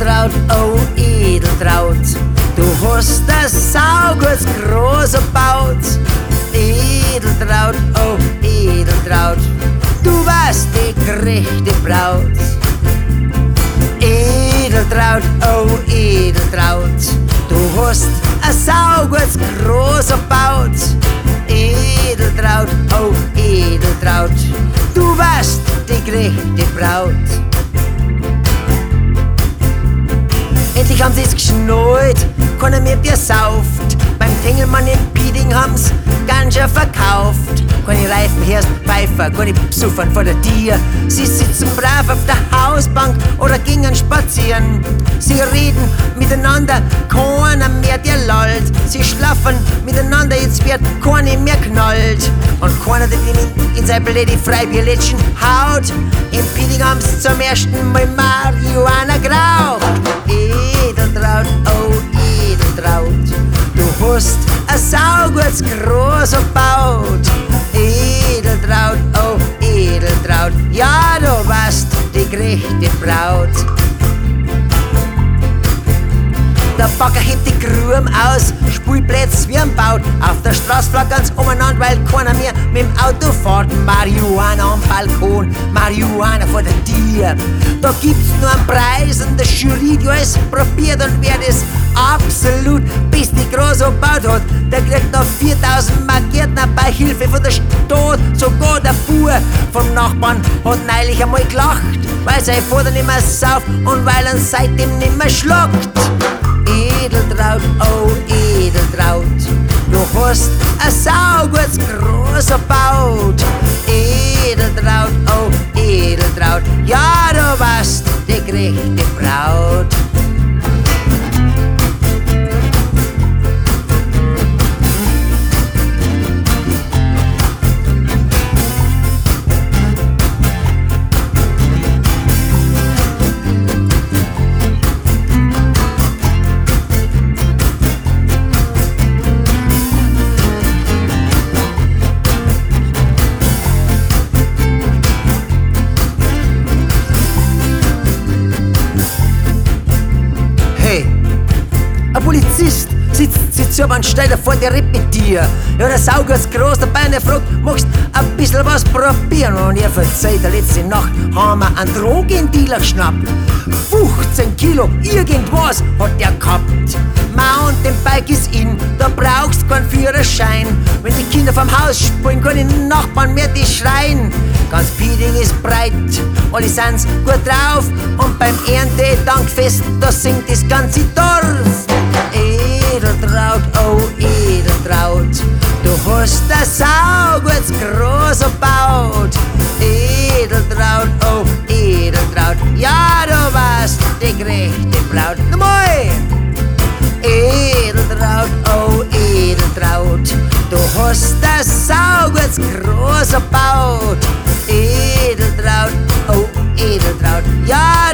Edeltraut, oh Edeltraut, du hast das saugutes große Baut. Edeltraut, oh Edeltraut, du warst die gerechte Braut. Edeltraut, oh Edeltraut, du hast ein saugutes große Baut. Edeltraut, oh Edeltraut, du warst die gerechte Braut. Endlich haben sie's geschnallt, keiner mehr Bier sauft. Beim Tengelmann in Pieding haben's Ganja verkauft. Keine Reifenherst, Pfeifer, keine Psuffern vor der Tür. Sie sitzen brav auf der Hausbank oder gingen spazieren. Sie reden miteinander, keiner mehr der lallt. Sie schlafen miteinander, jetzt wird keiner mehr knallt. Und keiner, der in sein Blöde Freibierlädchen haut. In Pieding haben's zum ersten Mal Marihuana geraucht. Edeltraut, oh Edeltraut, du hast ein saugutes großes Baut. Edeltraut, oh Edeltraut, ja du warst die gerechte Braut. Der Bagger hebt die Gruben aus, Spielplätze wie ein Baut. Auf der Straße flackert's umeinander, weil keiner mehr mit dem Auto fährt. Marihuana am Balkon, Marihuana vor der Tür. Da gibt's nur einen Preis und der Jury, die alles probiert. Und wer das absolut beste groß gebaut hat, der kriegt noch 4000 Mark Gärtner bei Hilfe von der Stadt. Sogar der Bauer vom Nachbarn hat neulich einmal gelacht, weil sein Vater nicht mehr sauft und weil er seitdem nicht mehr schlagt. Edeltraut, oh Edeltraut, du hast ein saugutes großes Baut. Edeltraut, oh Edeltraut, ja du warst die gerechte Braut. Ein Polizist sitzt aber und steht vor der Repetier. Ja, der Sauger ist groß dabei und er fragt, magst ein bisschen was probieren? Und er verzeiht, letzte Nacht haben wir einen Drogendealer geschnappt. 15 Kilo, irgendwas hat der gehabt. Mountainbike ist in, da brauchst keinen Führerschein. Wenn die Kinder vom Haus spielen, können die Nachbarn mehr die schreien. Ganz Pieding ist breit, alle sind's gut drauf. Und beim Erntedankfest, da singt das ganze Dorf. Edeltraut, oh Edeltraut, du hast ein saugutes großes Baut. Edeltraut, oh Edeltraut, ja du warst die gerechte Braut. Nochmal! Edeltraut, oh Edeltraut, du hast ein saugutes großes Baut. Edeltraut, oh Edeltraut, ja